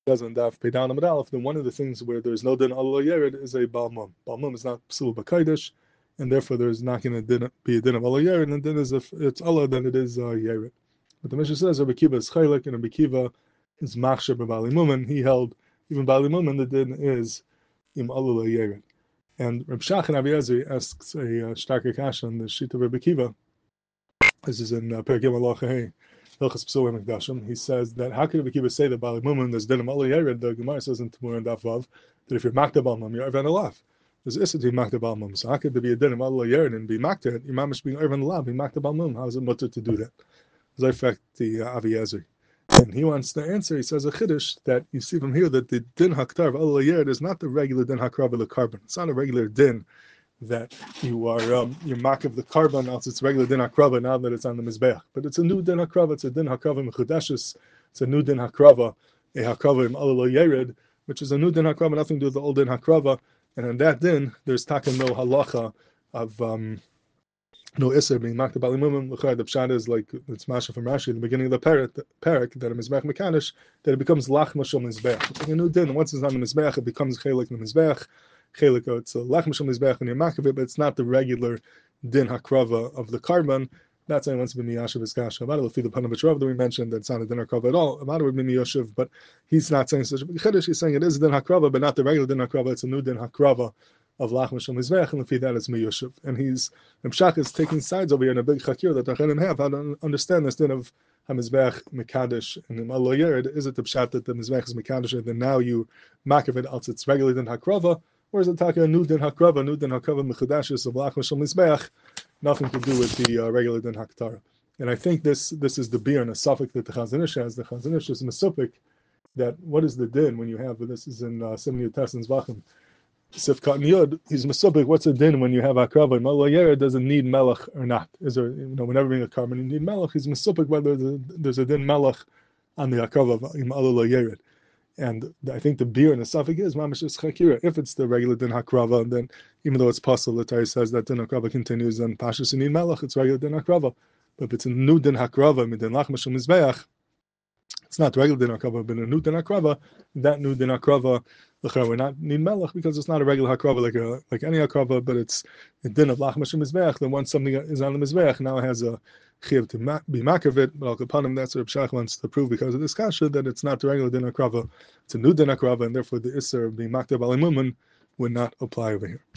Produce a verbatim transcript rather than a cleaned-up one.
says on Daf Peidan Amud Aleph, then one of the things where there's no din al yered is a balmum. Balmum is not psul b'kaidish, and therefore there's not going to be a din of al yered, and then is if it's Allah, then it is uh, yered. But the Mishnah says Rabbi Kiva is chaylik, and Rabbi Kiva is machshir b'bali mumen. He held even bali mumen the din is im Allah yered. And Reb Shach and Abiyazri asks a uh, starker kasha on the sheet of Rabbi Kiva. This is in uh, Perkim Alachah. He says that how could Rabbi Kiva say that Bali Mumen there's din of Allah Yered? The Gemara says in Tamur and Daf Vav that if you're makta balmum, you're Ervan Alav. There's issa to be makta balmum. So how could there be a din of Allah Yered and be makta? Your mamish being Ervan Alav, be makta balmum. How is it mutter to do that? As I fact the uh, Aviyazri. And he wants to answer. He says a chiddush that you see from here that the din haktar of Allah Yered is not the regular din hakrav of the carbon. It's not a regular din that you are um, you're mak of the carbon, else it's regular din hakrava now that it's on the mizbeach. But it's a new din hakrava. It's a din hakrava mechudeshes. It's a new din hakrava, a hakrava im Allah yered, which is a new din hakrava, nothing to do with the old din hakrava. And in that din, there's taka no halacha of um, no iser being mak the bali mumim. The pshat is like it's masha from Rashi in the beginning of the parak, the parak that a mizbeach mekanish that it becomes lach mashal mizbeach. It's like a new din. Once it's on the mizbeach, it becomes chelik the mizbeach. Cheliko, it's a lach mishal mizbeach when you're makavit, but it's not the regular din hakrava of the carbon. That's why it wants to be miyashiv iskasha. About it, the panavich rav that we mentioned, that's not a din hakrava at all. About it would be miyashiv, but he's not saying such a big chiddush. He's saying it is a din hakrava, but not the regular din hakrava. It's a new din hakrava of lach mishal mizbeach, and the that is miyashiv. And he's Mshach is taking sides over here in a big chakir that Tachanim have how to understand this din of hamizbeach mekadesh and the Allah yered. Is it the pshat that the mizbeach is mekadesh, and then now you makavit else it's regular din hakrava? Or is it taka a new din hakrava, new din hakrava mechudashes of lach mishal mizbeach, nothing to do with the uh, regular din haktara. And I think this this is the beer and a suffix that the Chazon Ish has. The Chazon Ish is mesupik that what is the din when you have, this is in uh, Simon Yudtesins Vachim, Sifkat Yud, he's mesupik, what's the din when you have hakrava? Mala Yera doesn't need melech or not. Is there, you know, whenever you bring a carbon, you need melech. He's mesupik whether there's a din melech on the hakrava, im Allah Yered. And I think the beer and the suffix is mamish is chakira. If it's the regular din hakrava, then even though it's possible, the Torah says that din hakrava continues and pashas in melech, it's regular din hakrava. But if it's a new din hakrava, midin lach mashal mizbeach, it's not regular din hakrava, but a new din hakrava. That new din hakrava, we're not need melech because it's not a regular hakrava like a like any hakrava, but it's a din of lach mashal mizbeach. Then once something is on the mizbeach, now it has a chiyuv to ma- be makavit, but al kapanim, that's what Reb Shach wants to prove because of this kasha that it's not the regular din hakrava, it's a new din hakrava, and therefore the isser of being maktav bali mumen would not apply over here.